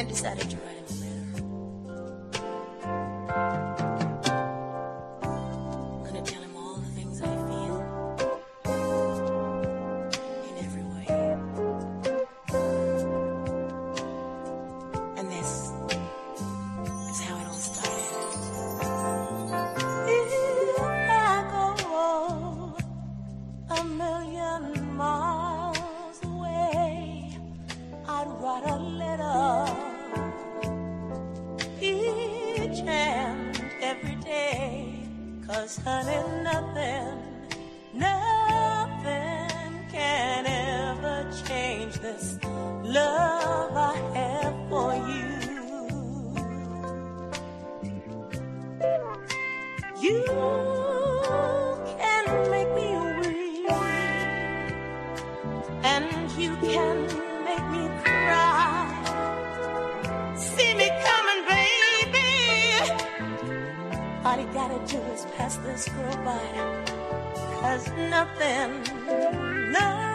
decided to write him a letter. I'm gonna tell him all the things I feel in every way. And this is how it all started. If I go a million miles away, I'd write a letter each and every day. 'Cause honey, nothing can ever change this love I have for you. You can make me weak, and you can make me cry. See me coming, baby. All you gotta do is pass this girl by. 'Cause nothing